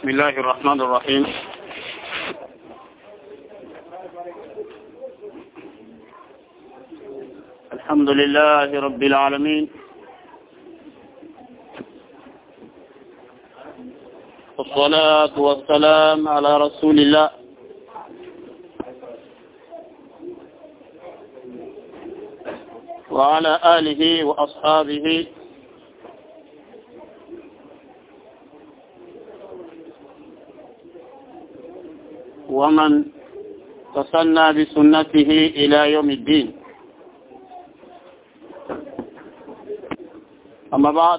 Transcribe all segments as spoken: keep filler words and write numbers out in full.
بسم الله الرحمن الرحيم. الحمد لله رب العالمين، والصلاة والسلام على رسول الله وعلى آله وأصحابه ومن تسنى بسنته إلى يوم الدين. أما بعد،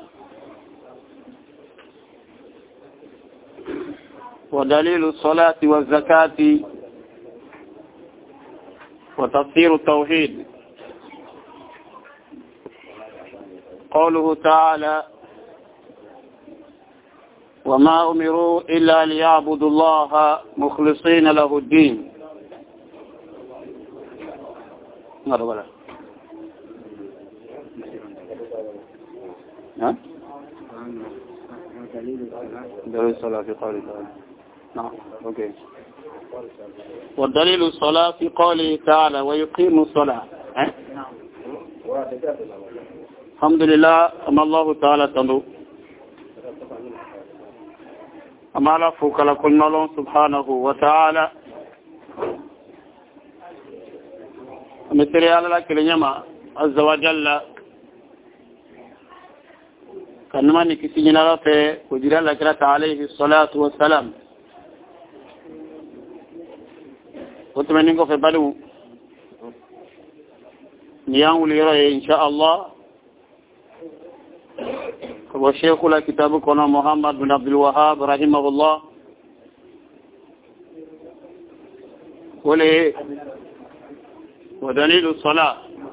ودليل الصلاة والزكاة وتفسير التوحيد قوله تعالى: وما أمروا إلا ليعبدوا الله مخلصين له الدين. مرحبا. ها؟ دليل الصلاة في قوله تعالى. نعم. أوكي. والدليل الصلاة في قوله تعالى: ويقيم الصلاة. ها؟ الحمد لله. أما الله تعالى تنو أما لا فوق لكل الله سبحانه وتعالى مثل على كلمة عز وجل كنما نكسينا رفع وجرى لك عليه الصلاة والسلام وتمنينكم في بدو نيان وليرى إن شاء الله. وشيخ كتابكنا محمد بن عبد الوهاب رحمه الله وليه ودليل الصلاة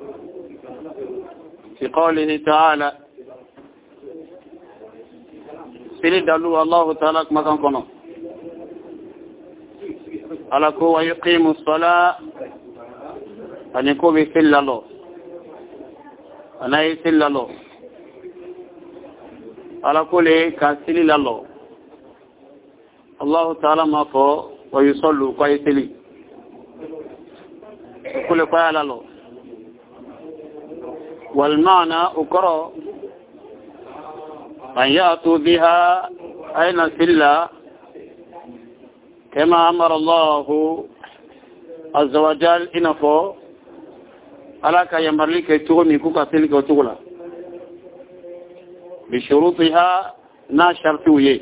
في قوله تعالى سيد دلو الله تعالى مكان كنا على كو يقيم الصلاة أن يكون بسل الله أنا يسل الله على كل كاسل الله الله تعالى ما فو ويصلوا كويسلي كل قال الله والمعنى أقرأ أن يأتوا بها أين سلا كما أمر الله عز وجل إنفو على كي يمرلك تغمي كوكا سلك وتغلا بشروطها نا شرطوية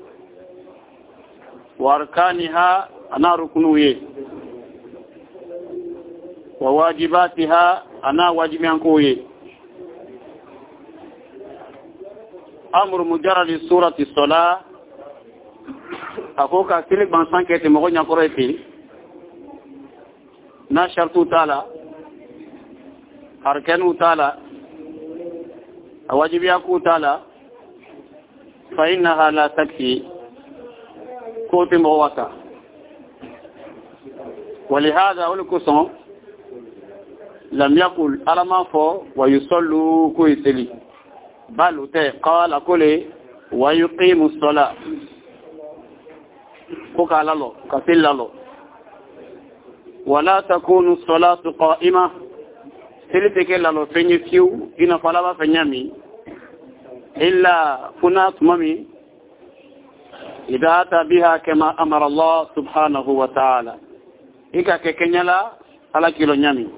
وأركانها أنا ركنوية وواجباتها أنا واجبانكوية. أمر مجرد سورة الصلاة أخوك سلك بانسان كيتي مغنى قريتي نا شرطو تالا أركانو تالا واجب يكون تعالى فإنها لا تكفي كوت مواتا. ولهذا أولكسون لم يقل ألما فو ويصلوا كويسلي بل قال أقول ويقيم الصلاة كوكا لالو كفل لالو ولا تكون الصلاة قائمة سلتك لالو فنيسيو إن فلا فنيامي إلا فنات ممي إذا أتى بها كما أمر الله سبحانه وتعالى إيكا ككنيلا على كيلو نيامي.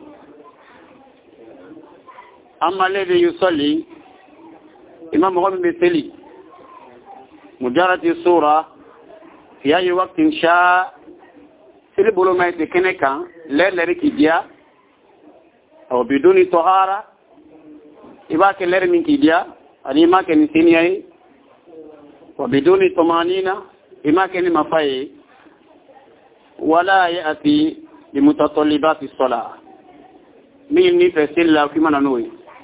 أما الذي يصلي إمام غمي بسلي مجرد الصورة في أي وقت شاء سلي بلو ما يتكنكا لا لريكي ديا أو بدون طهارة إباك لر من كيديا أني ما كان سينياي وبدون طمانينة إما كان مفاي ولا يأتي لمتطلبات الصلاة مين نفسي الله كما ننوي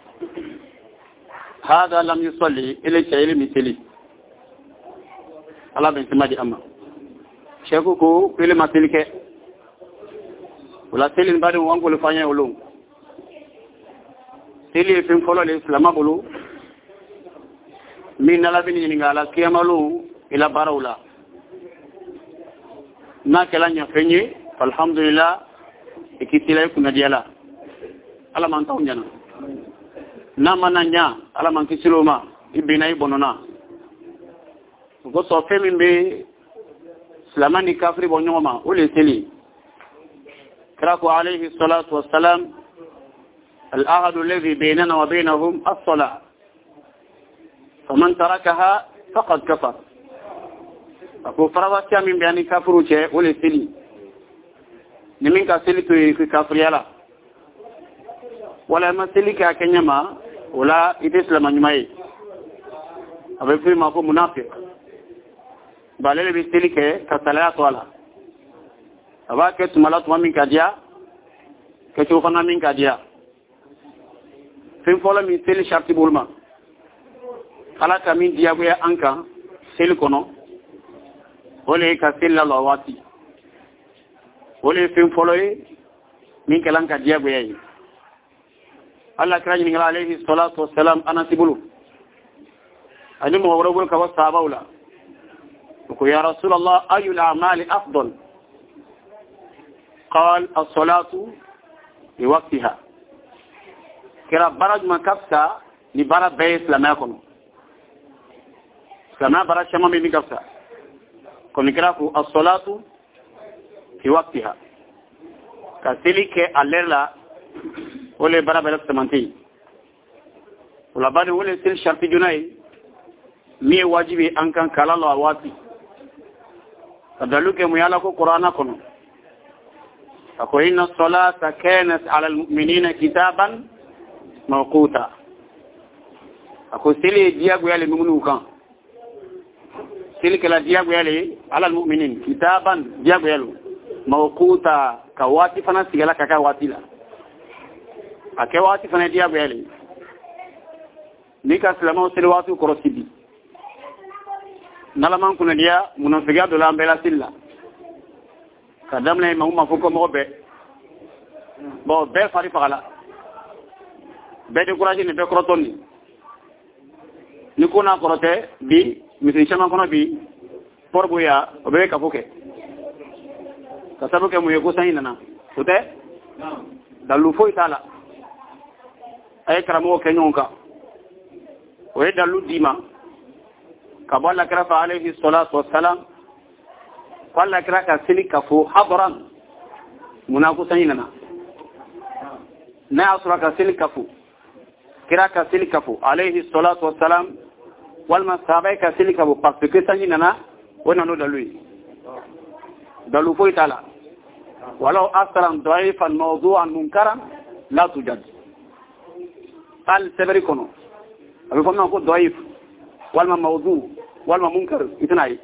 هذا لم يصلي إلى شيء مثلي الله بنت مادي أما شكوكو كل ما تلك ولا تلين بعد وانقول فانيا ولون تلي في فلو الإسلام بلو من نلا بني نعلا كيامالو إلى بارولا na kala nya fenye alhamdulillah ikitila kuna diala ala man taw nyana na mananya ala man kisiloma ibina ibonona ko so femin be islamani kafri bonyoma ole seli krako alayhi salatu wassalam الأهد الذي بيننا وبينهم الصلاة فمن تركها فقد كفر أكو فرضا من بيان كفر شيء ولا سلي نمين كسلي توي كفر يلا ولا ما سلي كأكنيما ولا إتسلم نجمعي أبي في ما هو منافق بالله بيسلي كسلاة ولا أبا كتملات ومن كجيا كشوفنا من كجيا fin fola mi seli sharti bulma kala ka min diago ya anka seli kono ole ka sella la wati ole fin folo min kala ka diago ya yi Allah kira ni alayhi salatu wassalam ana sibulu ani mo woro bul ka wasaba wala ko ya rasulullah ayu al-a'mali afdal قال الصلاه بوقتها kira baraj makafsa ni bara bay islamia kono islamia bara chama mi kafsa kono kira ku as-salatu fi waqtiha kasilike alela ole bara bela tamanti wala bani ole sil sharti junai mi wajibi ankan kala la wati kadaluke muyala ko qur'ana kono ako inna as-salata kanat 'ala al-mu'minina kitaban mawquta ako sele diago yale mumunu kan sele kala diago yale ala almu'minin kitaban diago yalo mawquta ka wati fana sigala kaka watila ake wati fana diago yale nika salama sele watu korosibi nala man kuna dia munafiga do la mbela silla kadamna imam fuko mobe bo be fari fala be découragé ne be krotoni ni ko na krote bi misi chama kono bi porbu ya obe ka foke ka sabu ke mu yego sayina na ute dalu fo itala ay karamo ke nyonka o dalu dima ka balla kra fa alayhi salatu wassalam walla kra ka silika fu hadran munako sayina na na asra ka silika fu kira ka silikafu alayhi salatu wassalam wal masabai ka silikafu parce que sanji nana wona no dalui dalu fo itala walau asran dhaifan mawdu'an munkaran la tujad al sabri kono abi ko ko dhaif wal ma mawdu' wal ma munkar itnai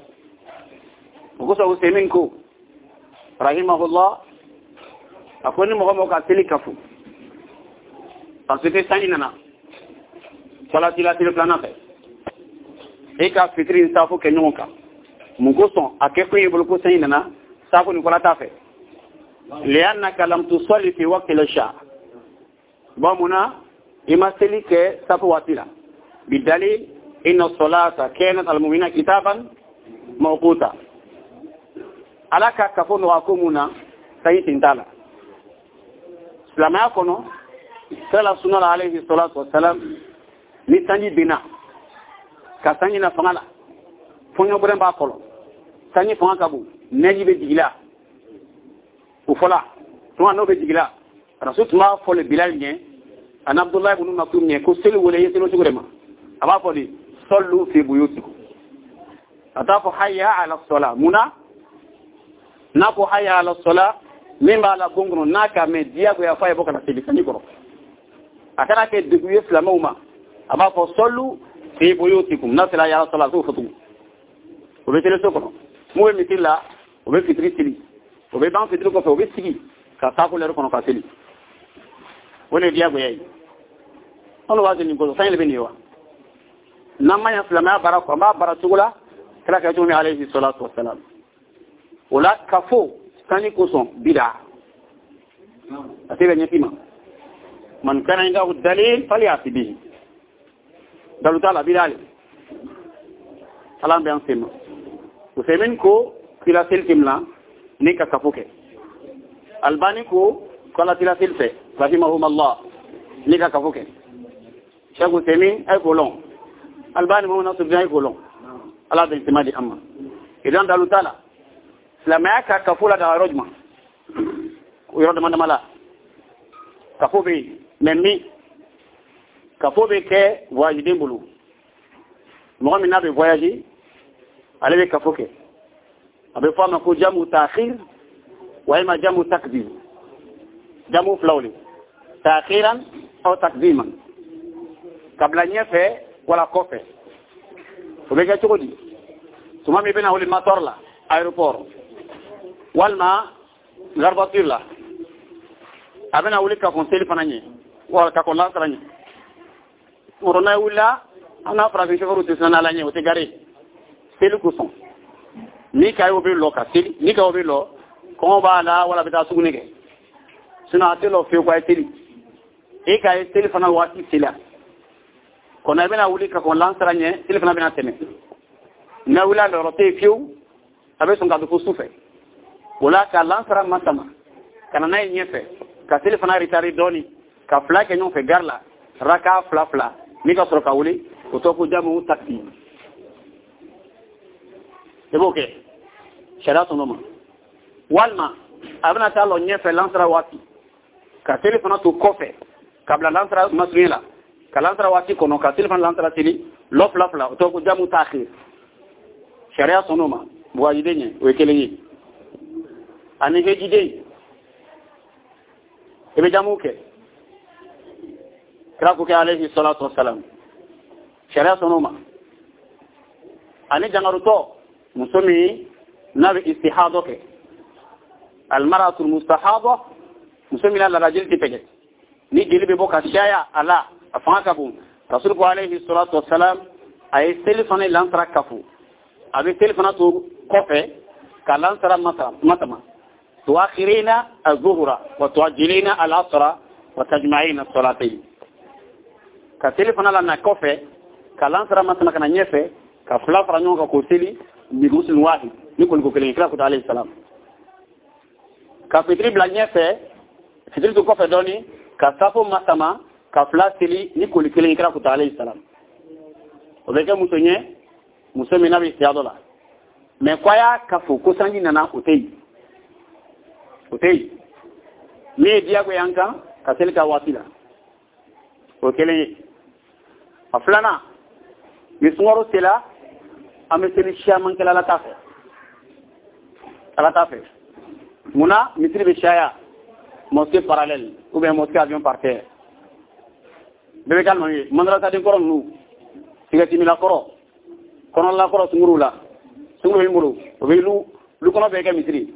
ko so semin ko rahimahullah akoni mo ko ka silikafu parce que sanji nana salati la tile plana fe e ka fitri safo ke nyonka mungo son akeko yebul ko sayina na safo ni ko la tafe lianaka lam tusalli fi waqti al-isha ba muna ima selike safo watila bidalil inna as-salata kanat al-mu'minina kitaban mawquta alaka kafono wakumuna sayyidin tala salama kono sala sunna alayhi salatu wassalam ni sanji bina ka sanji na fangala fonyo bure ba kolo sanji fanga kabu neji be digila u fola to no be digila rasul ma fole bilal nye an abdullah ibn maktum nye ko selu wala yeselo sugurema aba foli sallu fi buyutikum atafu hayya ala salat muna nako hayya ala salat mimba la gongro naka me diago ya faye boka na sibisani koro akana ke dugu islamuma aba ko sallu fi buyutikum nasla ya salatu futu obe tele sokono mo mi tilla obe fitri tili obe ban fitri ko obe sigi ka ta ko le ko no ka tili woni diago yayi ono wazi ni ko sayle beniwa namma ya islama barako ma baratugula kala ka tumi alayhi salatu wassalam wala kafo tani ko son bid'a atiba nyatima man kana indahu dalil falyati bihi dalu tala bid'ali salam bi ansema usemen ko kila selkim la ni ka kafuke albani ko kala tila silfe rahimahumullah ni ka kafuke shagu temi ay kolon albani mo na subjay kolon ala bin timadi amma idan dalu tala islamaya ka kafula da rojma yoro da mandamala kafubi memmi kafubi ke wajidin bulu mo mi na be voyage ale be kafuke abe fama ko jamu ta'khir wa ima jamu takdim jamu flawli ta'khiran au takdiman kabla nyefe wala kofe ubega chokodi tuma mi bena wali matorla aeroport walma garbatirla abena wali ka conseil fananye wala ka kolla saranye morona wala ana frafi chokoro tsana lanye wote gare selu kuson ni kay obi lo ka seli ni ka obi lo ko ba la wala bita sugune ke suna atelo fi ko ay seli e kay seli fana wati sila ko na bena wuli ka ko lansaranye seli fana bena teme na wula lo rote fiu abe son ka do sufe wala ka lansara matama kana nay nyefe ka seli fana ritari doni ka fla ke nyon fe garla raka fla fla ni ka soro ka wuli ko to ko jamu takti eboke shara sonoma walma abana talo nyefe lansara wati ka telefona to kofe kabla lansara masrila ka lansara wati kono ka telefona lansara tili lof lafla to ko jamu ta'khir sharia sonoma buwajidenye wekeleye ani hejide ebe jamuke krako ke alayhi salatu wassalam sharia sonoma ani jangaruto مسمي نبي استحاضك المرأة المستحاضة مسمي لا رجل تبجت نيجي لي بوكا شايا على افانكبو رسول عليه الصلاه والسلام اي تليفون لانترا كفو ابي تليفون تو كوفي كالانترا متى متى تؤخرين الظهر وتؤجلين العصر وتجمعين الصلاتين كتليفون لنا كوفي كالانترا متى كان نيفه كفلا فرانيو كوتيلي بمسلم واحد نقول لكم كلام كلام عليه السلام كفتري بلانيه في فتري تو كفه دوني كسافو مسما كفلاسلي نقول كلام كلام عليه السلام وبكم مسنيه مسمي نبي استيادولا mais kwaya kafu kusangi nana utei utei me dia ko yanka kaselka wasila o kele aflana misngoro sila ameseli shaman kala la tafe ala tafe muna mitri be shaya mosquée parallèle ou bien mosquée avion par terre bebe kalma ni mandra sa din koron nu sigati mi la koro konon la koro sunguru la sunguru muru o be lu lu kono be ka mitri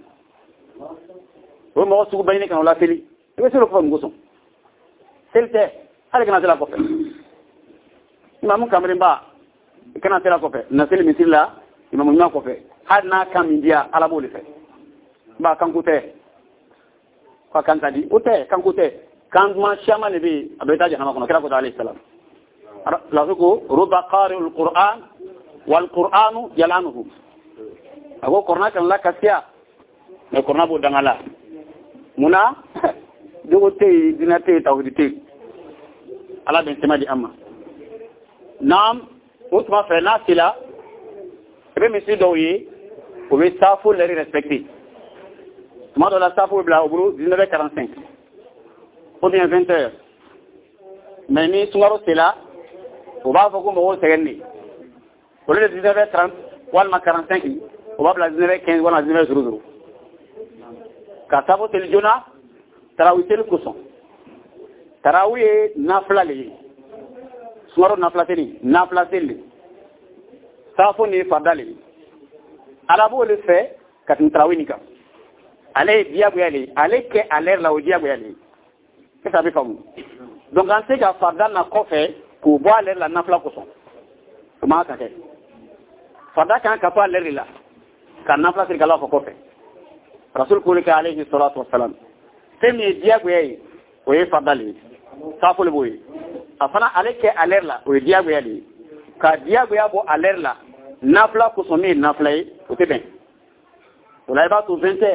o mo sugu bayne kan la feli be selo ko ngoso selte ala kana tela ko fe imamu kamre ba kana tela ko fe na sel mitri la imamu na ko fe hadna kam india ala bo le fe ba kan kute ko kan tadi ute kan kute kan ma shama le bi abeta jahannama kono kala ko alayhi salam la ko ruba qari'ul qur'an wal qur'anu yalanuhu ago korna kan la kasya ne korna bo dangala muna dogo te dinate tawhidite ala ben temadi amma nam utma fa nasila be misi doyi o be safu le respecter tuma do la safu bla au boulot dix-neuf heures quarante-cinq ou bien vingt heures mais ni sungaro sela o ba fa ko mo segenni au lieu de dix-neuf heures trente wala quarante-cinq o ba bla dix-neuf heures quinze wala dix-neuf heures zéro ka safu tel jona tarawih tel kuson tarawih nafla le sungaro nafla teli nafla teli safu ni fadali ala bo le fait ka tarawih ni ka ale diago yale ale ke aler la o diago yale que ça veut famu donc on sait que fardal na kofe ko bo aler la nafla ko son comment ça fait fardal kan ka pa aler la kan nafla sir gala ko kofe rasul ko le alayhi salatu wassalam temi diago yale o e fardali safo le boy afana ale ke aler la o diago yale ka diago ya bo aler la nafla ko son mi nafla o te ben on a pas tout vingt heures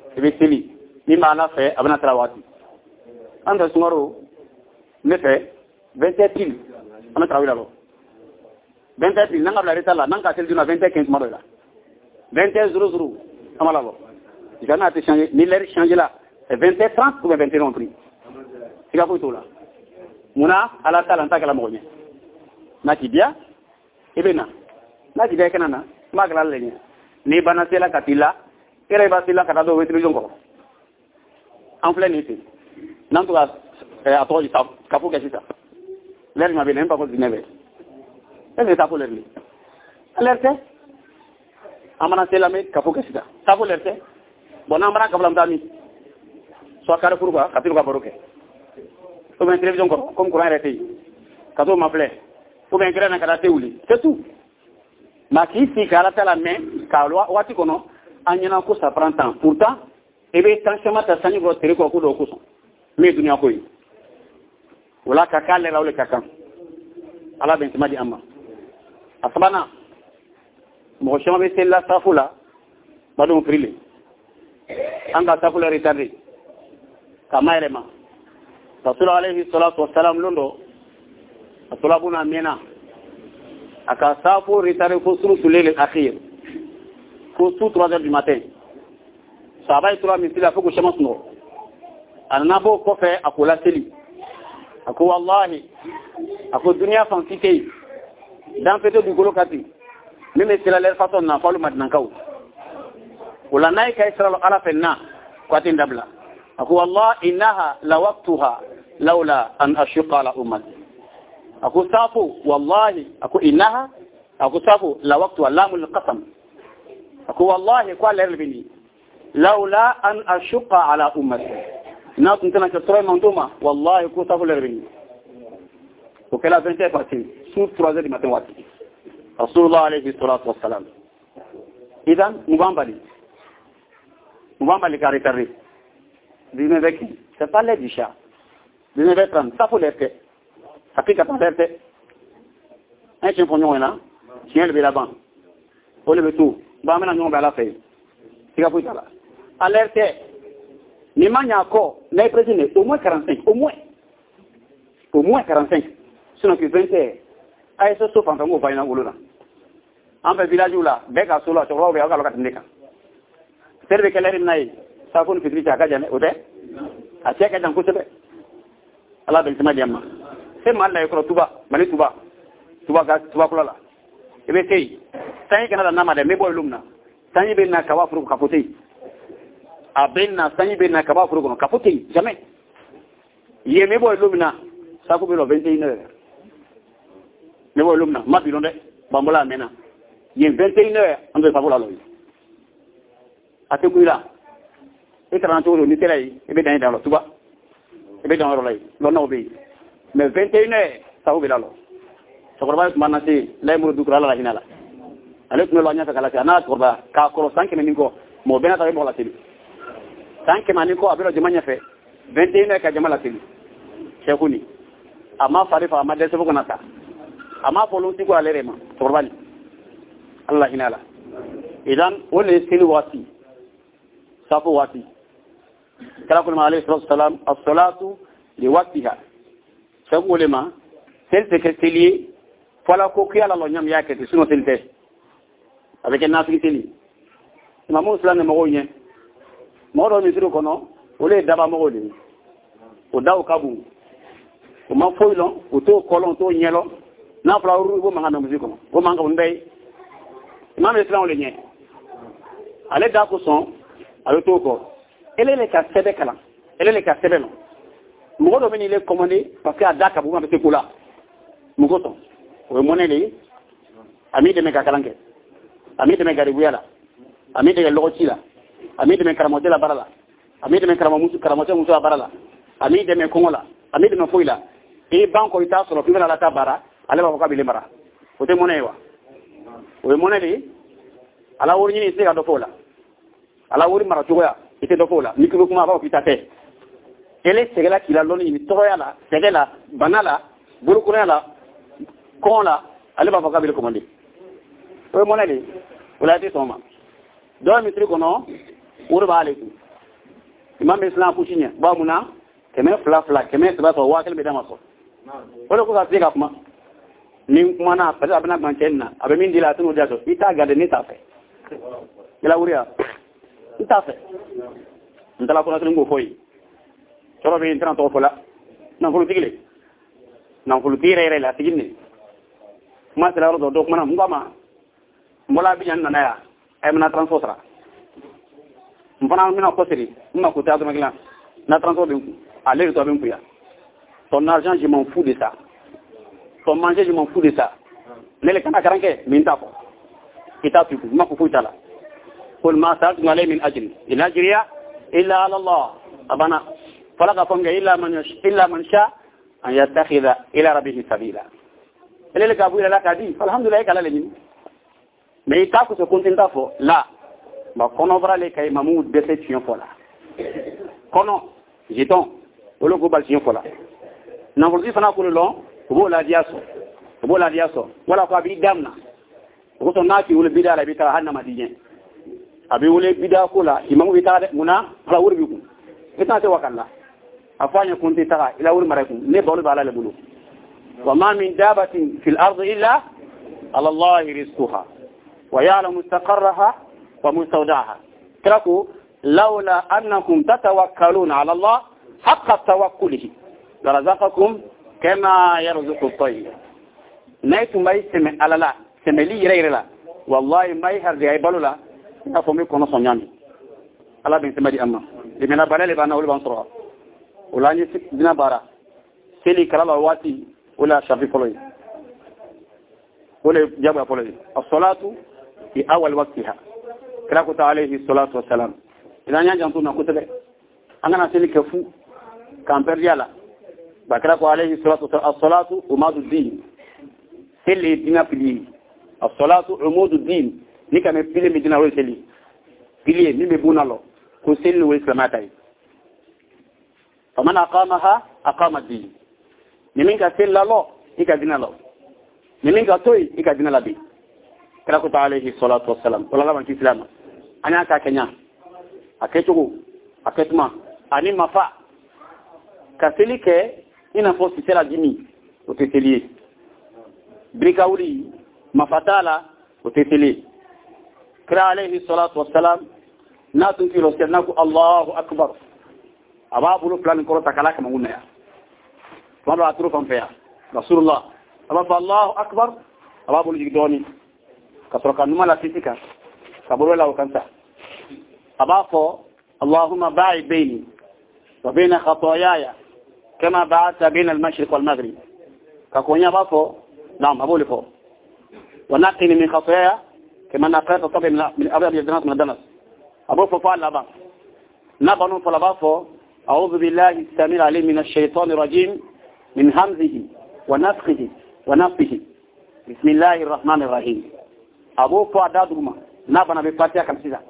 i bɛ seli min b'a la fɛ a bɛna tila waati an fɛ sunkaro ne fɛ vingt et un pile an bɛ tarawele la vingt et un pile n'an ka bila retard la n'an ka seli dun vingt et quinze tuma dɔ la vingt et un zéro zéro an b'a labɔ jamais a tɛ changer ni l'heure changer la c'est vingt et un trente ou vingt et un pris i ka foyi t'o la munna ala ta la n ta kɛla mɔgɔ ɲɛ n'a t'i diya i bɛ na n'a t'i diya i kana na n b'a kɛla ale ɲɛ n'i banna sela ka t'i la e yɛrɛ b'a sela ka taa dɔ wele télévision kɔrɔ an filɛ nin fɛ n'an to ka a tɔgɔ di kafo kɛ sisan l'heure ma bɛ yen n ba ko zinɛ bɛ e bɛ kafo l'heure de l'heure tɛ an mana sela mɛ kafo kɛ sisan kafo l'heure tɛ bon n'an mana kafo la n taa min soit carrefour quoi ka t'i ka baro kɛ ou bien télévision kɔrɔ comme courant yɛrɛ tɛ yen ka t'o ma filɛ ou bien gɛrɛ na ka taa tɛ wuli c'est tout mais k'i sigi ka ala ta la mɛ k'a waati kɔnɔ an ɲɛna ko ça prend temps pourtant i bɛ temps caman ta sanji kɔrɔ tere kɔrɔ ko dɔw kosɔn min ye dunuya ko ye o la ka k'ale la o de ka kan ala bɛn tuma di an ma a sabanan mɔgɔ caman bɛ selila safo la badenw firilen an ka safo la retardé ka ma yɛrɛ ma rasulu alayhi salatu wasalam lon dɔ a tolabu na mɛnna a ka safo retardé fo sulusu lele akhir fo su trois heures du matin sahaba yi tora misiri la fo ko caman sunɔgɔ a nana bɔ o kɔfɛ a ko laseli a ko wallahi a ko duniya fan si tɛ yen danfɛ tɛ dugukolo kan ten min bɛ sela lɛri fasɔn na f'alu madinakaw o la n'a ye ka sira ala fɛ na ko a tɛ n dabila a ko wallahi innaha la waqtuha lawla an ashuqa ala ummati a ko safo wallahi a ko innaha a ko safo la waqtuha lamul qasam a ko wallahi ko ale yɛrɛ bɛ nin lawla an ashuqa ala ummati n'a tun tɛna kɛ tɔrɔ man to ma wallahi ko safo yɛrɛ bɛ nin o kɛla vingt et un parti su trois heures du matin waati rasulullah alayhi salatu wassalam idan mu b'an bali mu b'an bali ka retardé dix-neuf heures quinze c'est pas l'heure du chat dix-neuf heures trente safo l'heure tɛ hakikatan l'heure tɛ an ye tiɲɛ fɔ ɲɔgɔn ɲɛna tiɲɛ de bɛ laban o de bɛ to bon an bɛna ɲɔgɔn bɛ ala fɛ siga foyi t'a la a l'heure tɛ ni ma ɲa kɔ n'a ye président au moins quarante-cinq au moins au moins quarante-cinq sinon que vingt heures a ye so fan fɛ n k'o f'a ɲɛna wolo la an fɛ village la bɛɛ ka so la cɛkɔrɔbaw bɛ yen aw ka lɔ ka tɛmɛ ne kan seri bɛ kɛ l'heure min na ye safo ni fitiri cɛ a ka jan dɛ o tɛ a cɛ ka jan kosɛbɛ ala bɛn tɛmɛ di an ma se mali la ye kɔrɔ tuba mali tuba tuba ka tuba kula la i bɛ se yen sanji kana da n'a ma dɛ n bɛ bɔ yen min na sanji bɛ na kaba foro ka fɔ tɛ yen a bɛ na sanji bɛ na kaba foro kɔnɔ ka fɔ tɛ yen jamais yen n bɛ bɔ yen min na safo bɛ lɔ vingt et une heures ne b'o lumna ma bi lon dɛ bambola mena yen vingt et une heures an bɛ safo la lɔ a tɛ kuyi la e kalan cogo ni sera yen i bɛ dan da la tuba i bɛ dan yɔrɔ la yen lɔnnaw bɛ yen mais vingt et une heures safo bɛ la lɔ cɛkɔrɔba ye tuma na se layimuru dukura ala la hinɛ la ale tun bɛ lɔ an ɲɛfɛ k'a lase a n'a cɛkɔrɔba k'a kɔrɔ san kɛmɛ ni kɔ mɔgɔ bɛɛ n'a ta bɛ mɔgɔ laseli san kɛmɛ ni kɔ a bɛ lɔ jama ɲɛfɛ vingt et une heures ka jama laseli cɛko ni a ma fari fa a ma dɛsɛ fo kana taa a ma fɔ ti ko ale yɛrɛ ma cɛkɔrɔba ni ala la hinɛ la idan o de ye seli waati safo waati kira kulma alayhi salatu wasalam as-salatu li waqtiha sɛku o de ma seli tɛ kɛ seli ye fɔla ko kiyala lɔ ɲam y'a kɛ ten sinon seli tɛ a bɛ kɛ nafili seli imamu silamɛ ni mɔgɔw ɲɛ mɔgɔ dɔ misiri kɔnɔ olu ye daba mɔgɔw de ye o daw ka bon o ma foyi lɔn o t'o kɔlɔn o t'o ɲɛ lɔn n'a fɔra o b'o mankan mɛn misiri kɔnɔ o mankan o bɛɛ ye imamu ye silamɛw de ɲɛ ale da ko sɔn a bɛ t'o kɔ ele le ka sɛbɛ kalan ele le ka sɛbɛ lɔn mɔgɔ dɔ bɛ n'ile commandé parce que a da ka bon a bɛ se ko la mun ko sɔn o ye mɔnɛ de ye a m'i dɛmɛ ka kalan kɛ a m'i dɛmɛ garibuya la a m'i dɛmɛ lɔgɔci la a m'i dɛmɛ karamɔgɔcɛ la baara la a m'i dɛmɛ karamɔgɔcɛ muso la baara la a m'i dɛmɛ kɔngɔ la a m'i dɛmɛ foyi la i ban kɔ i t'a sɔrɔ k'i bɛna ala ta baara ale b'a fɔ k'a bɛ le mara o tɛ mɔnɛ ye wa o ye mɔnɛ de ye ala wari ɲini i tɛ se ka dɔ fɔ o la ala wari mara cogoya i tɛ dɔ fɔ o la ni k'i bɛ kuma a b'a fɔ k'i ta tɛ ele sɛgɛla k'i la lɔnni ɲini tɔgɔya la sɛgɛ la bana la bolokolonya la kɔngɔ la ale b'a fɔ k'a bɛ le commandé o ye mɔnɛ de ye o la i tɛ sɔn o ma dɔ misiri kɔnɔ o de b'ale kun imam islam kuchinya ba muna keme fla fla keme ba to wa kelbe dama so wala ko ka tiga kuma ni kuma na fa abana bankenna abe min dila tunu jaso ita gade ni tafe ila uria itafe ndala ko na tunu foi choro be intran to fola na fulu tigile na fulu tire re la tigine ma sala ro do kuma ngama mola bi nyan na ya ay na transfosra mpana mina ko seri ma ko ta do magila na transfo be aller to be mpuya ton argent je m'en fous de ça ton manger je m'en fous de ça lele kana karanke min ta ko kita tu ma ko fuita la qul ma sa'altu alay min ajli in ajriya illa ala allah abana falaqa fanga illa man illa man sha an yattakhidha ila rabbih sabila lele ka buila la kadi alhamdulillah kala le ni mais ta ko se contenta fo la ba kono brale kay mamu déception fo la kono jeton olo go bal tion fo la na ko di fana ko lo bo la diaso bo la diaso wala ko abi damna ko to na ki wala bidala bi ta hanna madiyen abi wala bida ko la imamu bi ta muna ala wurbi ku ita te wakalla afanya kunti ta ila wur marakum ne bawlu bala le bulu wa ma min dabatin fil ardi illa ala allah rizquha wa ya'lamu mustaqarraha wa mustawda'aha traku laula annakum tatawakkaluna ala allah haqqa tawakkulihi la razaqakum kama yarzuqu at-tayr naitu mai seme alala seme li yirela wallahi mai harde ay balula na fomi kono sonyami ala bin sema di amma dimena balale bana wala bansoro ulani dina bara seli kala wati wala shafi foloi wala jaba foloi as-salatu fi awal waqtiha kala ko alayhi salatu wassalam ina nyanja ntuna kutebe angana seli kafu kamperdiala bakra ko alayhi salatu as-salatu umadu din seli dina pili as-salatu umudu din nika me pili medina ro seli pili mi me bunalo ko seli wo islamatai faman aqamaha aqama ad-din niminka sella lo ika dina lo niminka toy ika dina labi kala ko alayhi salatu wassalam wala ban islam anya ka kenya akechugo aketma ani mafa kaselike ina fosi sela dini otetelie brikauli mafatala otetelie kala alayhi salatu wassalam na tunkilo senaku Allahu akbar ababu plan ko takala kama unaya wala aturu kampea rasulullah ababu Allahu akbar ababu jigdoni kasroka numala fitika kaburo la ukanta abafo Allahumma ba'i baini wa baina khataayaya kama ba'atha baina al-mashriq wal-maghrib kakonya bafo naam abule fo ونقني من خطايا كما نقرأت طبعا من أبيض الجنات من الدنس أبو ففعل لبا نبنوا فلبافو أعوذ بالله السميع العليم من الشيطان الرجيم من همزه ونفخه ونفخه بسم الله الرحمن الرحيم أبو فعداد رما نبنا بفاتحة كم سيدا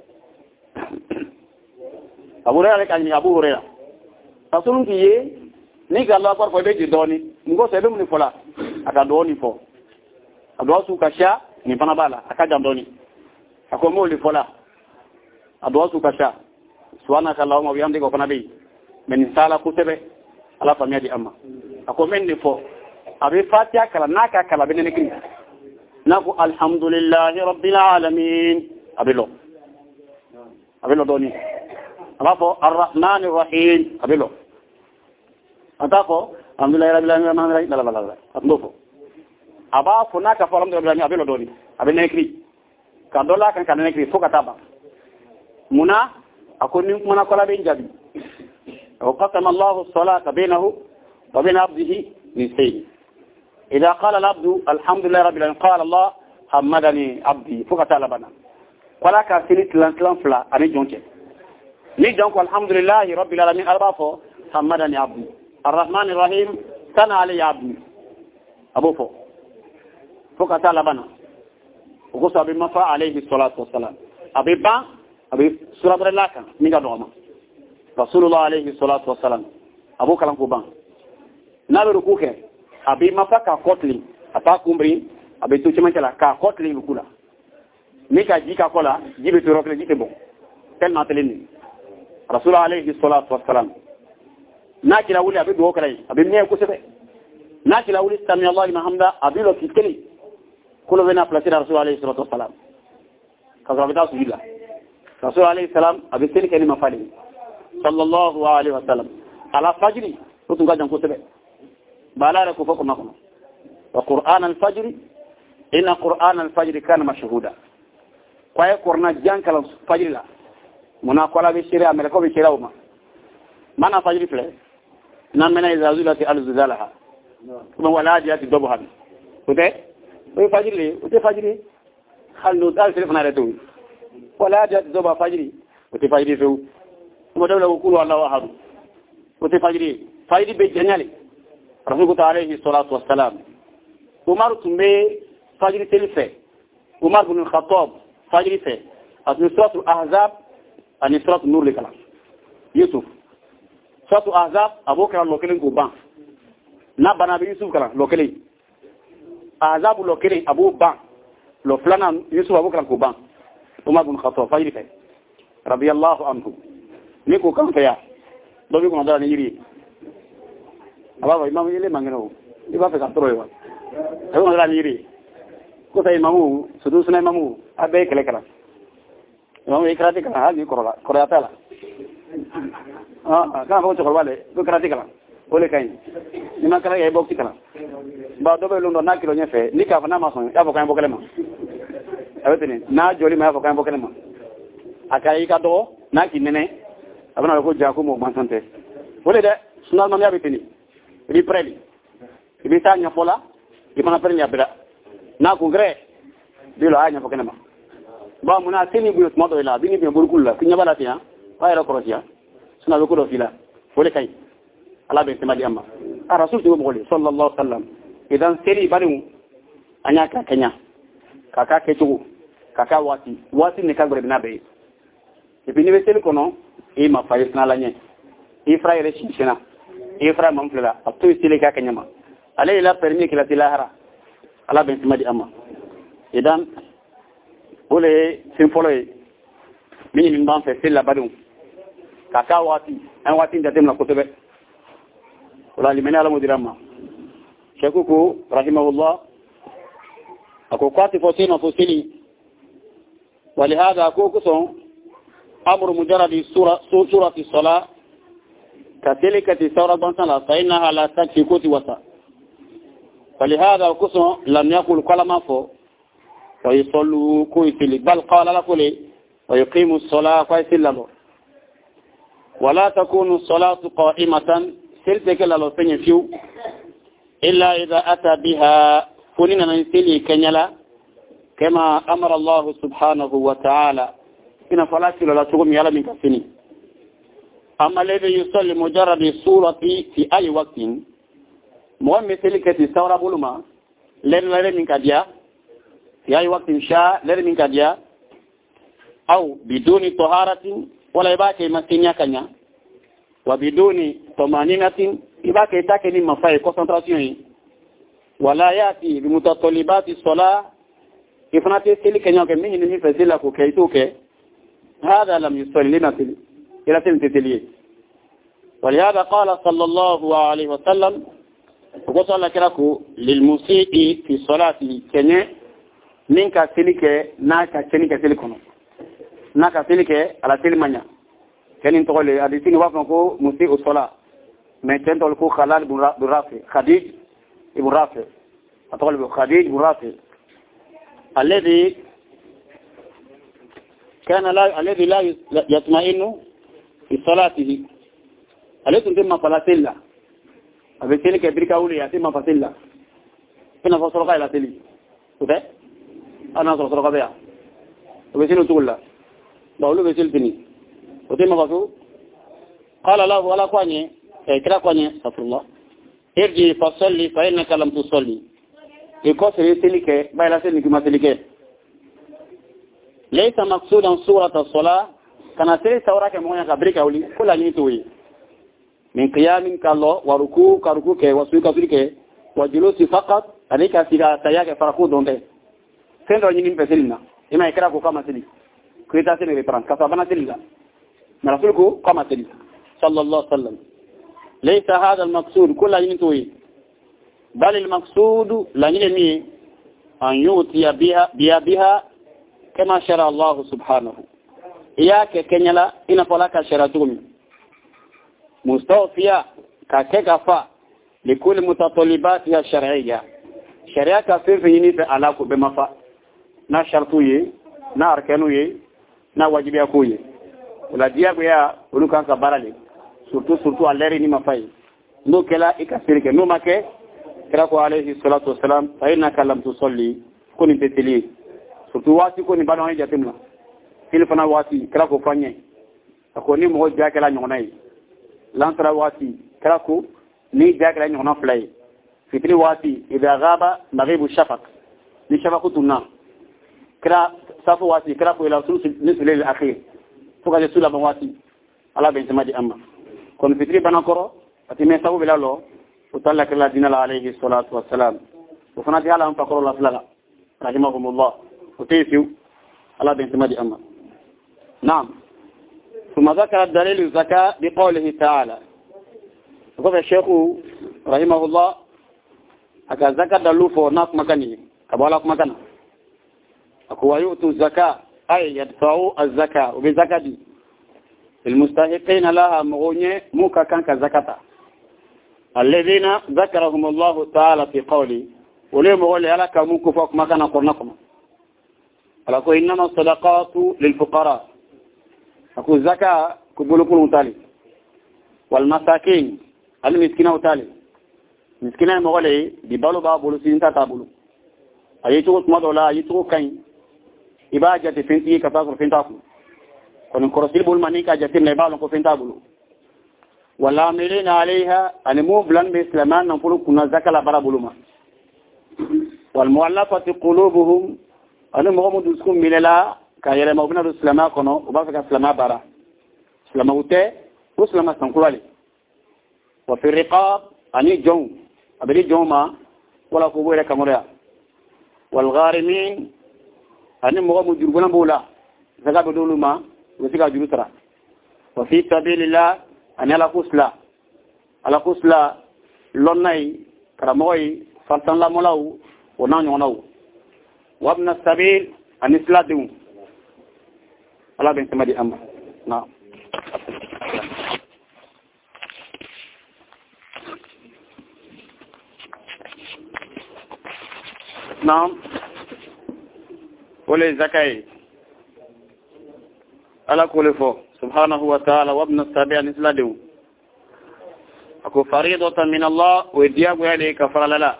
أبو هريرة كان أبو هريرة فسنون كيه نيجا الله أكبر فبيجي دوني نقول سيبهم نفلا أكادوني فو adwasu kasha ni pana bala akaja ndoni akomo ulifola adwasu kasha subhanaka allahumma wa bihamdika wa nabi men sala kutebe ala famiyadi amma akomen ni fo abi fatiha kala naka kala benene kini nako alhamdulillahi rabbil alamin abilo abilo doni alapo arrahmanir rahim abilo atako alhamdulillahi rabbil alamin la la la atmofo aba funa ka faram do blani abelo doni abe nekri ka dola kan kan nekri foka taba muna akoni muna kola be jabi wa qasama Allah as-salata bainahu wa bain 'abdihi nisay idha qala al-'abdu alhamdulillahi rabbil alamin qala Allah hamadani 'abdi foka talabana kola ka silit lan lan fla ani jonke ni jonko alhamdulillahi rabbil alamin arbafo hamadani 'abdi arrahmanir rahim sana ali 'abdi abofo foka tala bana uko sabi mafa alayhi salatu wassalam abi ba abi sura baraka ninga doma rasulullah alayhi salatu wassalam abu kalam ko ban nabe rukuke abi mafa ka kotli apa kumbri abi to chima kala ka kotli rukula mika jika kola jibe to rokle jike bon tel na teleni rasul alayhi salatu wassalam na kila wuli abi do kala abi ne ko sebe na kila wuli sami allah liman hamda abi lo kiteli kulo bena place rasul alayhi salatu wassalam kaza bita sujila rasul alayhi salam abi teli kani mafali sallallahu alayhi wasallam ala fajri utun ga jan ko sebe balare ko fako makko wa qur'an al-fajr inna qur'an al-fajr kana mashhuda kwaye qur'an jankala fajr la muna kola be shira amela ko be shira uma mana fajr fle nan mena izazulati al-zuzalaha kuma wala jati dobha ute o fajr le ute fajr halu dal telefona reto wala jati dobha fajr ute fajr fe kuma dawla ko kulu allah ahad ute fajr fajr be janyale rasul alayhi salatu wassalam umar tumbe fajr telife umar ibn al-khattab fajr fe asmi surat al-ahzab ani surat nur le kala yusuf surat al-ahzab abokra lokelen ko ban na bana be yusuf kala lokelen ahzab lokelen abu ban lo flana yusuf abokra ko ban umar ibn al-khattab fajr fe radiyallahu anhu ni ko kan fa ya do bi ko ndara ni yiri aba imam ile mangeno iba fe ka toro wa ewo ndara ni yiri ko tay imamu sudu suna imamu abe kele kala imamu ikrati kala haji korola korata la ah ka ko to korwale ko krati kala ole kain ni makara ya bokti kala ba do be londo na kilo nyefe ni ka fana ma son ya fo kan bokele ma awetene na joli ma fo kan bokele ma akai ka do na kinene abana ko jako mo mansante ole de sunal ma ya betini ri preli ibi ta nya fola imana preli ya bela na kongre bilo anya pokena ma ba muna tini bu mo do ila bini be burkul la kinya balati ha ba era krosia suna be ko do fila wole kay ala be temali amma a rasul tigo mo sallallahu alaihi wasallam idan seri barimu anya ka kenya kaka ketu kaka wati wati ne ka gore na be e bini be sel kono e ma fa isna la nye e fra ere shina e fra mam fela apto sile ka kenya ma ale ila permis que la tilahara ala ben timadi amma idan ole simfoloy mini min ban fe sella badum kaka wati an wati ndatem na kotobe wala limani ala mudirama shekuku rahimahullah ako kwati fosina fosili ولهذا كوكسون امر مجرد سوره سوره الصلاه كتلك سوره بنتنا فانها لا تكفي كوتي وسا فلهذا القسم لم يقل كلمة فو ويصلوا كويسلي بل قال لكولي ويقيم الصلاة كويسلي ولا تكون الصلاة قائمة سلتك للو سنفيو إلا إذا أتى بها فننا ننسلي كنيلا كما أمر الله سبحانه وتعالى إن فلا لا تقوم يلا من كسني أما الذي يصلي مجرد الصورة في أي وقت مهم مثل كتي سورة بولما لين لين من كديا في أي وقت شاء لين من كديا أو بدون طهارة ولا يباكي مسينيا كنيا وبدون طمانينة يباكي تاكني مفاي كونسنتراسيون ولا يأتي بمتطلبات الصلاة إفناتي سيلي كنيا كمين نمي فزيلا كوكيتوك هذا لم يصلي لنا سيلي إلى سيلي ولهذا قال صلى الله عليه وسلم وقال كراكو للمسيء في صلاته كني منك سلك ناك سلك سلكونو ناك سلك على سلمانيا كان تقول حديثين وافنكو مسيء الصلاه ما تنتقل كو خلال بن رافع خديج ابن رافع تقول خديج بن رافع الذي كان لا الذي لا يطمئن في صلاته الذي تم صلاته الله abeseli ke birika wuli ya tima fasilla ina fasoro ka ila teli ute ana so soro ka bea abeseli tulla bawlu beseli tini ute ma fasu qala lahu wala kwanye e kira kwanye safrullah irji fasalli fa innaka lam tusalli e ko sere teli ke bayla teli ki ma teli ke laysa maqsudan surat as-salah kana teli sawra ke mo ya ka birika wuli kula ni tuwi من قيام كالله وركوع كركوع كه وسجود كه وجلوس فقط عليك سيرا تياك فرقو دونته سين رجيم بسلنا إما يكره كوكا مسلي كريتا سين ريبران كسبنا سلنا رسولك قام تلي صلى الله عليه وسلم ليس هذا المقصود كل ينتوي بل المقصود لنيمي أن يؤتي بها بها, بها كما شرع الله سبحانه إياك كنيلا إن فلاك شرعتهم مستوفيا ككفا لكل متطلباتها الشرعية شريعة كفير في ينفع علاقه بمفا نا شرطوية نا أركانوية نا واجبية ولا ديابيا ونكان كبارالي surtout surtout à l'air ni mafai no kala ikasirike no make kira ko alayhi salatu wassalam fa inna kallam tusalli kuni teteli surtout wati koni bano ay jatimla il fana wati kira ko fanye ko ni mo jakala nyonay lantra wati kira ko ni jakala nyona flay fitri wati idha ghaba maghibu shafaq ni shafaqutuna kira safu wati kira ko ila sulus nisl al akhir fuka jesula bawati ala bin samadi amma kon fitri banakoro ati me sabu bilalo utalla kala dinala alayhi salatu wassalam وفنادي على أن تقرأ الأفلاغ رحمهم الله وتيسيو على بنت مدي أما نعم ثم ذكر الدليل الزكاة بقوله تعالى وقف الشيخ رحمه الله أكا الزكاة دلو فورناك مكاني كبالاك مكانا أكو يؤتوا الزكاة أي يدفعوا الزكاة وبالزكاة دي المستحقين لها مغنية موكا كان كزكاة الذين ذكرهم الله تعالى في قوله وليم قول لك موكو فوق مكانا قرنكم أقول إنما الصدقات للفقراء أقول الزكاة كبولكم متالي والمساكين المسكين متالي مسكين مغولي ببالو بابولو سينتا تابولو أيتوك مدولا أيتوك كين إباجة فنتي كفاكر فنتاكم كون كرسيل بولماني كاجتين نبالو كفنتابولو والعاملين عليها أن مو بلان بإسلامان نقول كنا زكاة لبرا بولوما والمؤلفة قلوبهم أن مغمو دسكم من الله كايرا مغمنا الإسلاما كنو وبافك إسلاما برا إسلاما وتي وإسلاما سنقلالي وفي الرقاب أني جون أبري جوما ولا قبوة كمريا والغارمين أن مغمو جربنا بولا زكاة بدولوما وزكاة جلوسرا وفي سبيل الله أنا لا كسلا على كسلا لوناي كراموي فلتان لا ملاو ونان يوناو وابن السبيل أن يسلادون على بنت مدي أما نعم نعم ولي زكاة على كل فوق سبحانه وتعالى وابن السبيل نسلادون أكو فريضة من الله ويديابو يلي كفر للا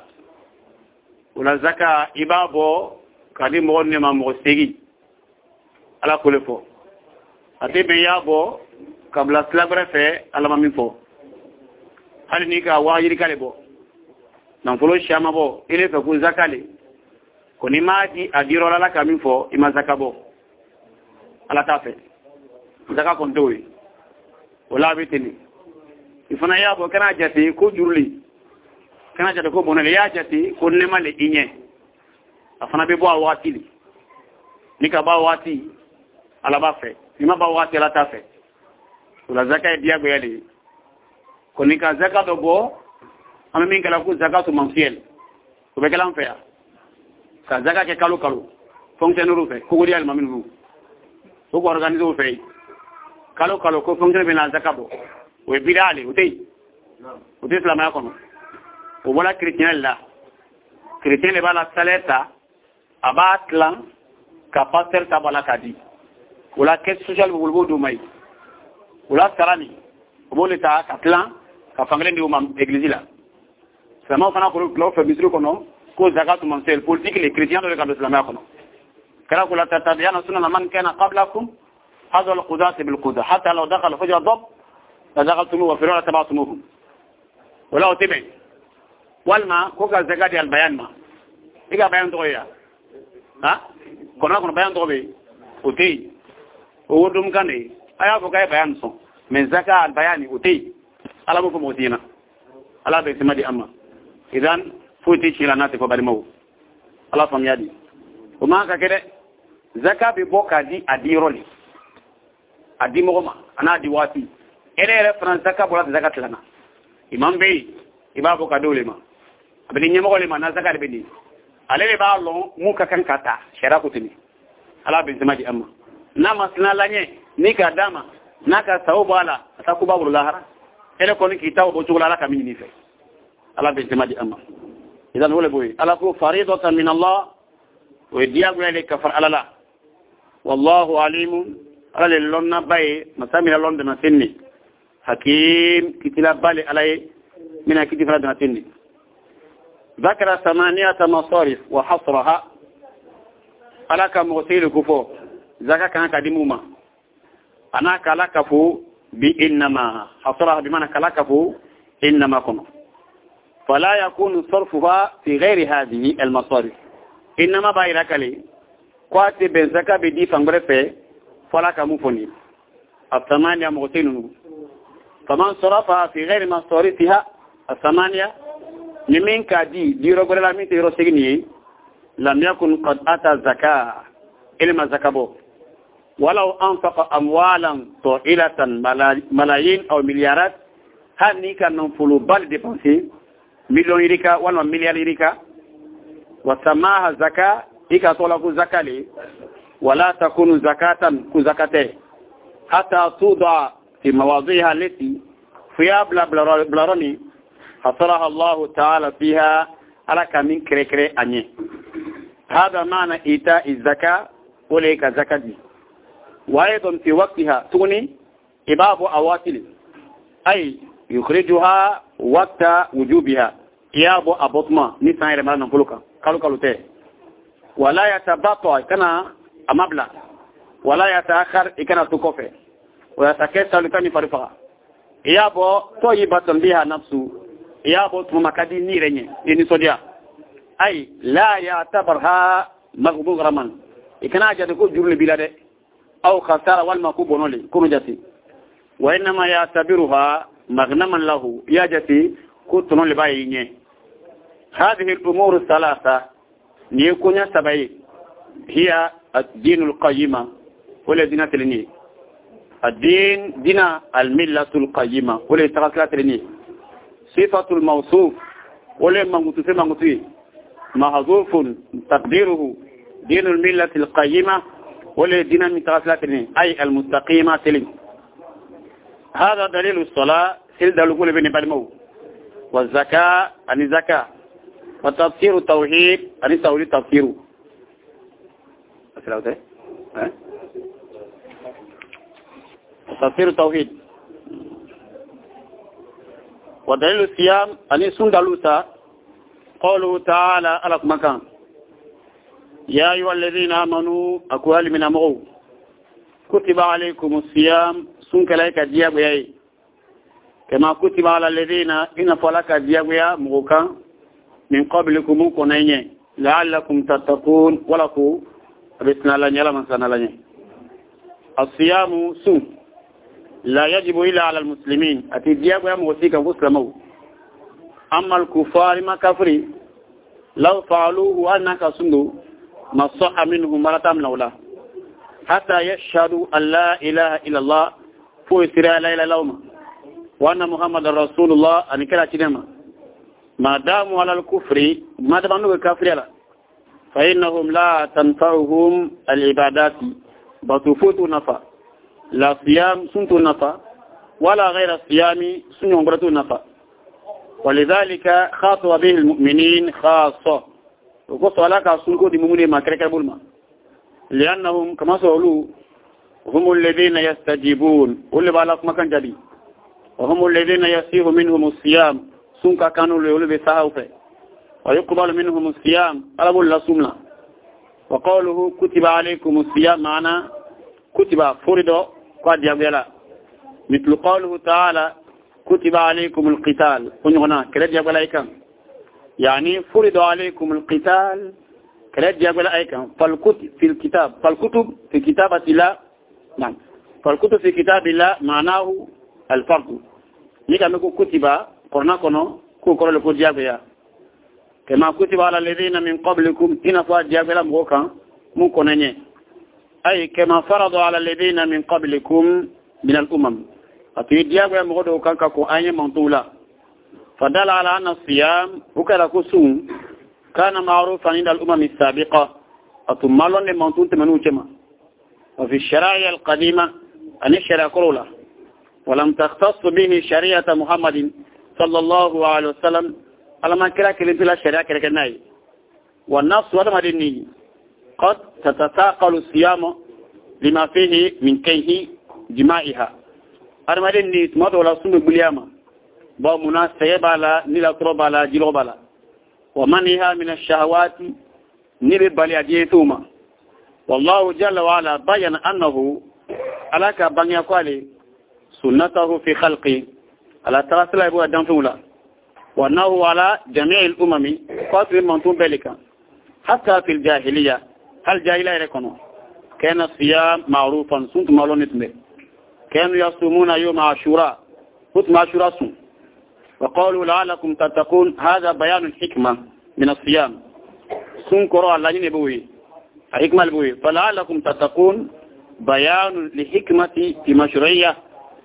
ولا زكاة إبابو كدي مغني ما مغسيجي على كل فو أتي بيابو قبل سلبرة في على ما مين فو هل نيكا واجري كالبو نفلو شاما بو إلي فكو زكاة لي كوني ما دي أديرو للا كمين فو إما زكاة بو على تافه زكاة كنتوي ولا بيتني ifana yabo kana jati ko jurli kana jati ko bonale ya jati ko nemale inye afana be bo awati li nika ba wati ala ba fe ima ba wati ala ta fe ula zaka dia go yali ko nika zaka do bo ama min kala ko zakatu mensuel ko be kala fe ka zaka ke kalu kalu fonctionnaire fe ko gori al mamin ru ko organiser fe kalu kalu ko fonctionnaire be na zaka bo وبيرالي ودي ودي اسلام يكون ولا كريستيان لا كريستيان اللي بالا سالتا ابات لان كاباستر تابالا كادي ولا كيس سوشيال بولبو دوماي ولا سراني وبولتا كاتلان كفانغلين دي امام اغليزي لا سما فانا كلو كلو فبيسرو كونو كو زكاه منسل بوليتيك لي كريستيان دو كابل اسلام يكون كلا كلا تتبعون سنن من كان قبلكم هذا القضاة بالقضاة حتى لو دخل فجر ضب فدخلتموه وفرعون تبعتموهم ولا أتبع والما كوكا الزكاة البيان ما إيجا بيان تغيير ها كنا كنا بيان تغيير أتي ودوم كاني أيا كوكا بيان صو من زكاة البيان أتي على مفهوم أتينا على بيت مدي أما إذن فوتي شيلا ناتي فبالمو على فم يدي وما كده زكاة ببوكا دي أدي رولي أدي مغما ana di wati ere ere France zaka bola zakat lana imam bey ibabo ka dole ma abini nyemo le ma na zakat be ni alele ba lo mu ka kan kata shara kutini ala bin samaji amma na masna lanye ni ka dama naka sawu ala atakuba burlahara ere ko ni kitabu bo chugula ala kamini ni fe ala bin samaji amma idan wala boy ala ko faridatan min Allah wa diyagu ilayka far alala wallahu alimun ala lonna bay masamila londe na sinni hakim kitila bali alay mina kitila na sinni ذكر ثمانية مصارف وحصرها على كمغسيل كفو ذكر كان كدموما أنا كلاكفو بإنما حصرها بمعنى كلاكفو إنما كنا فلا يكون صرفها في غير هذه المصارف إنما بايرك لي قواتي بنزكا بدي فنغرفة فلا كمفوني الثمانية مغسيل فمن صرفها في غير مصارفها الثمانية لمن كادي دي رغلا لامي تيرو سيغني لم يكن قد اتى زكاه علم زكاه ولو انفق اموالا طائله ملايين او مليارات هني كان نفلو بال ديبانسي مليون يريكا ولا مليار يريكا وسماها زكاه إيكا طولكو زكالي ولا تكون زكاة كزكاته حتى توضع في مواضعها التي فيها بلاروني حصرها الله تعالى فيها على كمين كريكري أني هذا معنى إيتاء الزكاة وليك زكاة دي وأيضا في وقتها تغني إباب أواتل أي يخرجها وقت وجوبها إيابو أبطما نسان يرمال نفلوكا قالوا قالوا تيه ولا يتبطع كنا أمبلا ولا يتأخر كنا تكوفي ويتكسر لكني فرفها إيابو طيبة بها نفسه إيابو تمكدي نيرني إني صديا أي لا يعتبرها مغرما إكنا جدكو جرل بلاد أو خسارة والمكوب ونولي كونو جاتي وإنما يعتبرها مغنما له يا جاتي كنتنو لبايني هذه الأمور الثلاثة نيكونيا سبعي هي الدين القيمة ولا دينا تلني الدين دينا الملة القيمة ولا تغسلا تلني صفة الموصوف ولا منغوتو في منغوتو محذوف تقديره دين الملة القيمة ولا دينا متغسلا تلني أي المستقيمة تلني هذا دليل الصلاة سيل دلوكول بني بالمو والزكاة عن الزكاة وتفسير التوحيد أن يسأولي تفسيره أسلاوته تفسير التوحيد ودليل الصيام أن يسون دلوسا قوله تعالى على مكان يا أيها الذين آمنوا أكوال من أمرو كتب عليكم الصيام سنك لك دياب ياي كما كتب على الذين إن فلك دياب يا مغوكا من قبلكم كونيني لعلكم تتقون ولكم بسنا لن يلمن سنا لن الصيام سن لا يجب إلا على المسلمين أتدياب يا موسيقى مسلمو أما الكفار ما كفري لو فعلوه أنك سندو ما صح منهم مرتام لولا حتى يشهدوا أن لا إله إلا الله فوسر لا إله إلا الله وأن محمد رسول الله أن كلا تنما ما داموا على الكفر ما داموا الكافر لا فإنهم لا تنفعهم العبادات بتفوت نفع لا صيام سنت نفع ولا غير الصيام سن برت نفع ولذلك خاطب به المؤمنين خاصة وقصوا لك سنكو دي مؤمنين ما كرك بالما لأنهم كما سألوا هم الذين يستجيبون واللي بالك ما كان جدي وهم الذين يسير منهم الصيام سنك كانوا ليولوا بساهوفه ويقبل منهم الصيام ألم الله سمنا وقوله كتب عليكم الصيام معنا كتب فرد قد يبلا مثل قوله تعالى كتب عليكم القتال هنا كرد يبلا ايكم يعني فرد عليكم القتال كرد يبلا ايكم فالكتب في الكتاب فالكتب في كتابة الله نعم فالكتب في كتاب الله معناه الفرد نيكا مكو كتب قرنا كنو كو كرو لكو جابيا كما كتب على الذين من قبلكم إن فاد جابلا مغوكا مكو نني أي كما فرضوا على الذين من قبلكم من الأمم أتيديا ويمغدو كاكو أي منطولة فدل على أن الصيام وكذا كسوم كان معروفا عند الأمم السابقة أتمالون لمنطول تمنوجما وفي الشرائع القديمة أن الشرع كرولا ولم تختص به شريعة محمد صلى الله عليه وسلم على ما كلا كلمة لا شريعة كركناي والنص والمدني قد تتثاقل الصيام لما فيه من كيه جماعها المدني تمضى ولا سنة بلياما بمنا سيبالا نلا كروبالا جلوبالا ومنها من الشهوات نبي باليديتهما والله جل وعلا بين أنه ألاك بني قالي سنته في خلقه على تراسل أبو أدم فولا وأنه على جميع الأمم قاتل منتون بلك حتى في الجاهلية هل جاهلية يكونوا كان الصيام معروفا سنت مالون اسمه كانوا يصومون يوم عاشوراء ختم عاشوراء سن وقالوا لعلكم تتقون هذا بيان الحكمة من الصيام سن قراء الله ينبوي حكمة البوي فلعلكم تتقون بيان لحكمة في مشروعية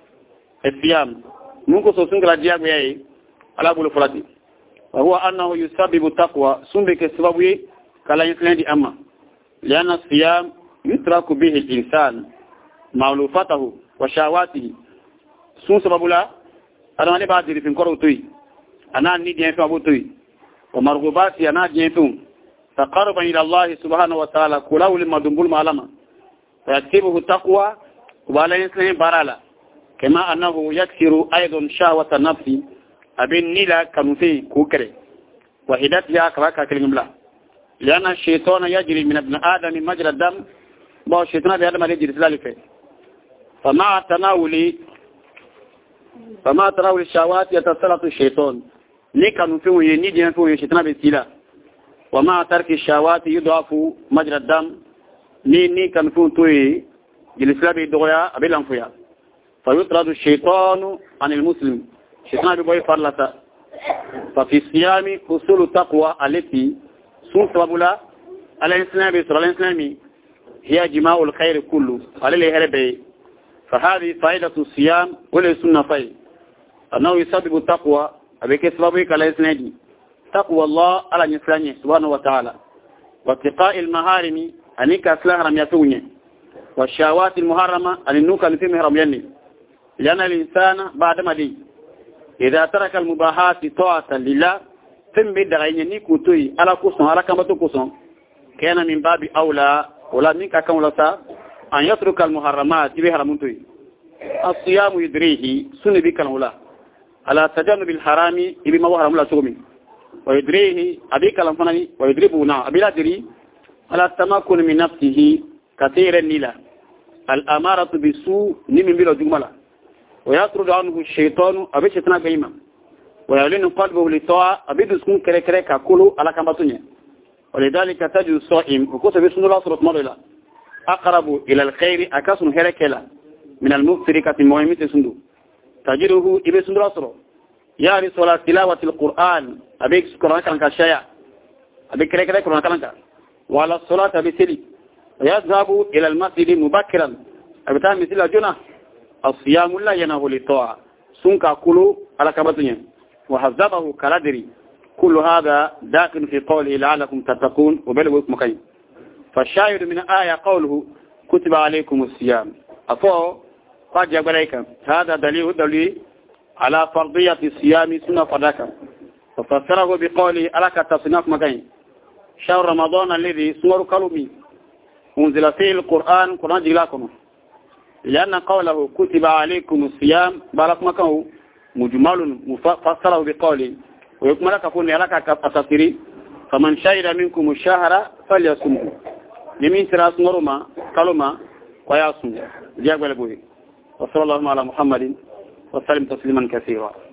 الصيام ممكن سوسن كلاجيا بيي على بول فلاتي وهو أنه يسبب التقوى سنبك السبب كلا يسلم دي أما لأن الصيام يترك به الإنسان معلوفاته وشهواته سن سبب لا أنا ما نبغى أدري في كورو توي أنا نيجي في أبو توي ومرغوباتي أنا نيجي فيهم تقربا إلى الله سبحانه وتعالى كلاو لما دنبول معلمة فيكتبه التقوى ولا يسلم برالا كما أنه يكسر أيضا شهوة النفس أبن نيلا كنوتي كوكري وحدتها كراكا كلمة لأن الشيطان يجري من ابن آدم مجرى الدم بو الشيطان بهذا ما يجري سلالفه فمع تناول فما تناول الشهوات يتسلط الشيطان لك نفيه ينيد ينفيه الشيطان بالسلاح ومع ترك الشهوات يضعف مجرى الدم ني ني كنفون توي جلسلا بيدغيا ابي لانفيا فيطرد الشيطان عن المسلم الشيطان بيبوي فرلتا ففي الصيام حصول التقوى التي سن سببلا على الاسلام بسر الاسلامي هي جماع الخير كله على الهربي فهذه فائدة الصيام ولسنة فائدة أنه يسبب التقوى أبي كسببك على الاسلام تقوى الله على نسلانه سبحانه وتعالى واتقاء المهارم أنك أسلام يسوني والشهوات المحرمة أن النوكا نتم هرميني لأن الإنسان بعد ما دي إذا ترك المباحات طاعة لله ثم بدغين نيكوتوي على كسن على كما تكسن كان من باب أولى ولا منك كم لسا أن يترك المحرمات بهرمونتوي الصيام يدريه سن بك الأولى على تجنب الحرام بما هو حرام لا سومي ويدريه أبيك الأنفاني ويدربنا أبي لا دري على التمكن من نفسه كثير النيلة الأمارة بالسوء نمن بلا جملة ويطرد عنه الشيطان أبي شيطان بهما ويعلن قلبه للطاعة أبي دسكون كري كري كاكولو على كمباتونيا ولذلك تجد الصائم وكتب بسم الله صلى الله عليه وسلم أقرب إلى الخير أكاسن هركلا من المفتركة المهمة سندو تجده إبي سندو الله يعني صلاة تلاوة القرآن أبيك قرآن كلام كشيء أبيك كره كره قرآن كلام وعلى الصلاة أبي سلي ويذهب إلى المسجد مبكرا أبي تام مثل الجنة الصيام لا ينهى للطاعة سنك كله على كبتني وحذبه كالدري كل هذا داخل في قوله لعلكم تتقون وبلغوا مكين فالشاهد من آية قوله كتب عليكم الصيام أفو قد يقول عليكم هذا دليل دليل على فرضية الصيام سنة فداك وفسره بقوله ألك تصناف مكين شهر رمضان الذي سور كلمي أنزل فيه القرآن قرآن جلاكم لأن قوله كتب عليكم الصيام بارك مكانه مجمل مفسره بقوله ويكمل لك كون لك أتصيري فمن شهد منكم الشهر فليصمه لمن تراس نورما كلمة ويصمه جاء بالبوي وصلى الله على محمد وسلم تسليما كثيرا